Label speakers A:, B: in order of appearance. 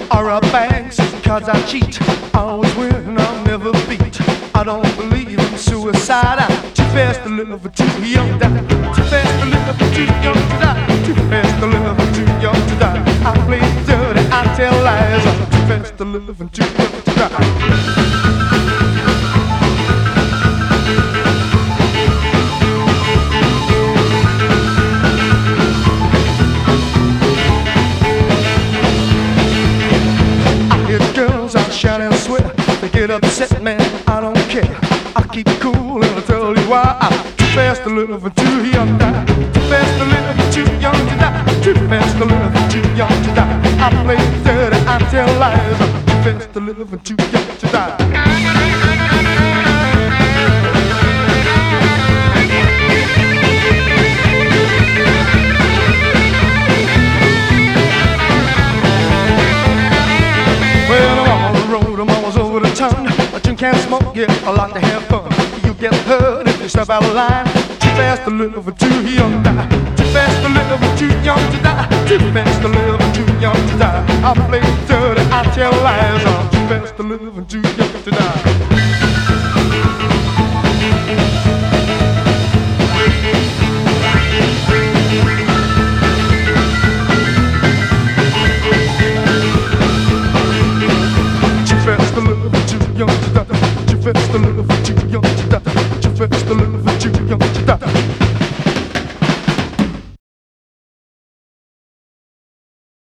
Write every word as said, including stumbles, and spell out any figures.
A: or a bank, cause I cheat. Always win, I'll never beat. I don't believe in suicide. I'm too fast to live, or too young to die. Too fast to live, or too young to die. Too fast to live, or too young to die. I play dirty, I tell lies. I'm too fast to live and too young to die. Shout and swear, they get upset, man, I don't care. I keep cool and I'll tell you why. I'm too fast to live and too young to die. Too fast to live and too young to die. Too fast to live and too young to die. I play dirty, I tell lies. I'm too fast to live and too young to die. I drink and smoke, yeah, I like to have fun. You get hurt if you step out of line. Too fast to live and too young to die. Too fast to live and too young to die. Too fast to live and too young to die. I play dirty, I tell lies. I'm too fast to live and too young to die.